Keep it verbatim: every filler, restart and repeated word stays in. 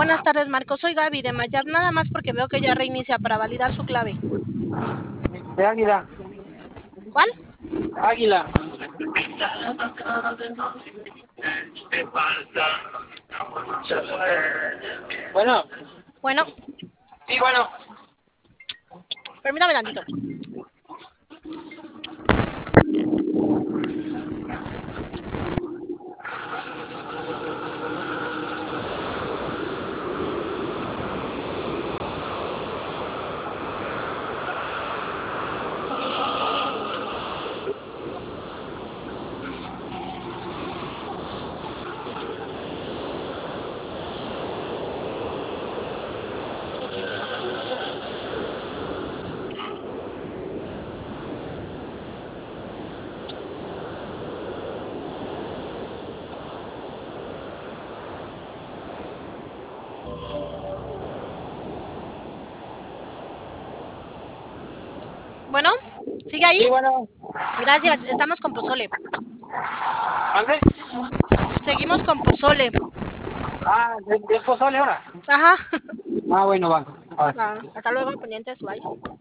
buenas tardes, Marcos. Soy Gaby de Mayat, nada más porque veo que ya reinicia para validar su clave. De Águila. ¿Cuál? Águila. Bueno. Bueno. Sí, bueno. Permítame tantito. Bueno, ¿sigue ahí? Sí, bueno. Gracias, estamos con pozole. ¿Dónde? Seguimos con pozole. Ah, ¿de, de pozole ahora? Ajá. Ah, bueno, va. A ver. Ah, hasta luego, pendientes, bye.